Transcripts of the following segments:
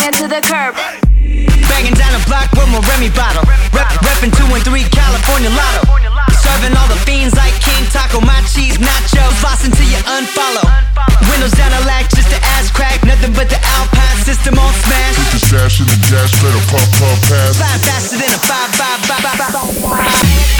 it to the curb. Banging down the block with my Remy bottle. Reppin' 2 and 3 California Lotto. Serving all the fiends like King Taco. My cheese nachos, floss until you unfollow. Windows down the lack, just the ass crack. Nothing but the Alpine system on smash. Put the sash in the gas pedal, pump, pump, pass. Fly faster than a 5.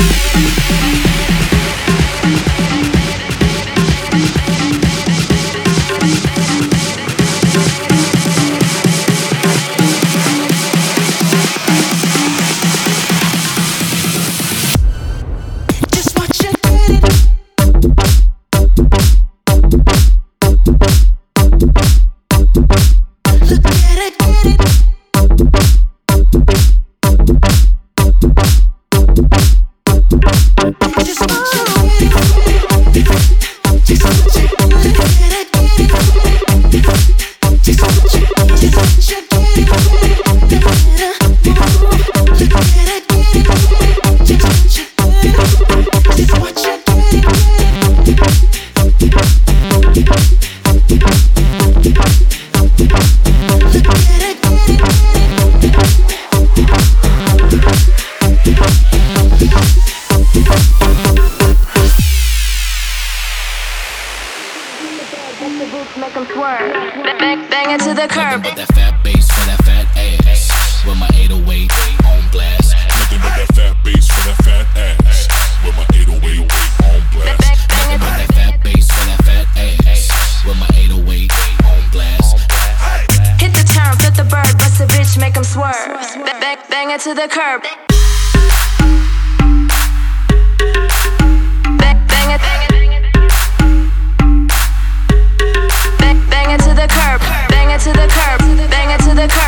Make 'em swerve. Bang it to the curb. Nothing but that fat bass for that fat ass. With my 808 on blast. Nothing but that fat bass for that fat ass. With my 808 on blast. Nothing but that fat bass for that fat ass. With my 808 on blast. Hit the turn, flip the bird, bust a bitch, make 'em swerve. Bang it to the curb. Bang it. Bang it to the curb. Bang it to the curb. Bang it to the curb.